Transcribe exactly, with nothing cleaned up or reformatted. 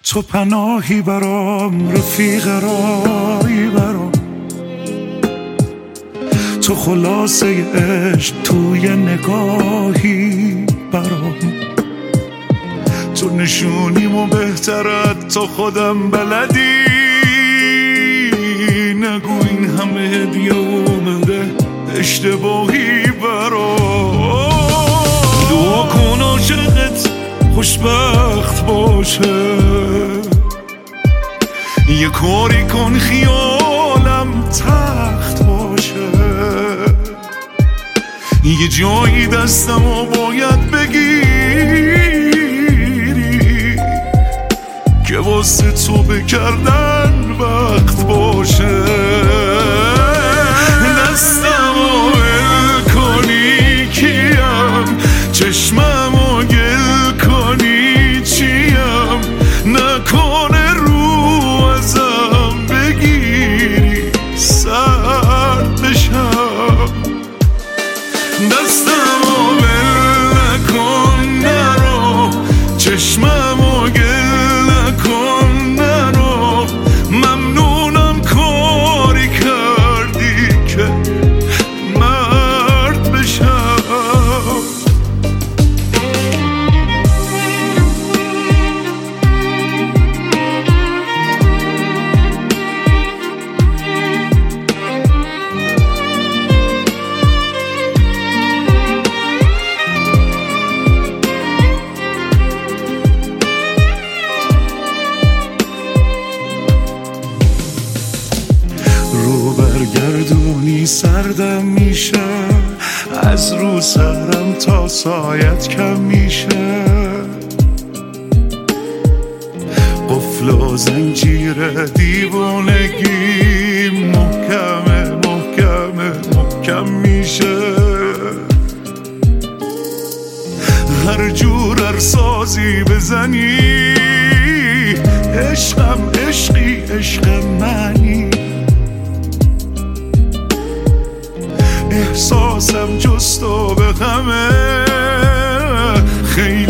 تو پناهی برام، رفیق رایی برام، تو خلاصه عشق توی نگاهی برام، تو نشونیم و بهترت تو خودم بلدی. نگو این همه هدیه اومده اشتباهی برام. دعا کن عاشقت خوشبخت باشه، یه کاری کن خیالم تخت باشه، یه جایی دستمو باید بگیری که واسه تو بکردن وقت باشه. دستمو ول کنی کیم، چشممو گل کنی چیم، نکنه رو ازم بگیری سرد بشم. دستمو ول نکن نرو، چشممو گل نکن نرو، ممنونم کاری کردی که مرد بشم. رو برگردونی سردم میشه، از رو سرم تا سایت کم میشه، قفل و زنجیر دیوانگی محکمه محکمه محکم میشه. هر جور ارسازی بزنی عشقم عشقی عشق منی، احساسم جست و به غمه خیلی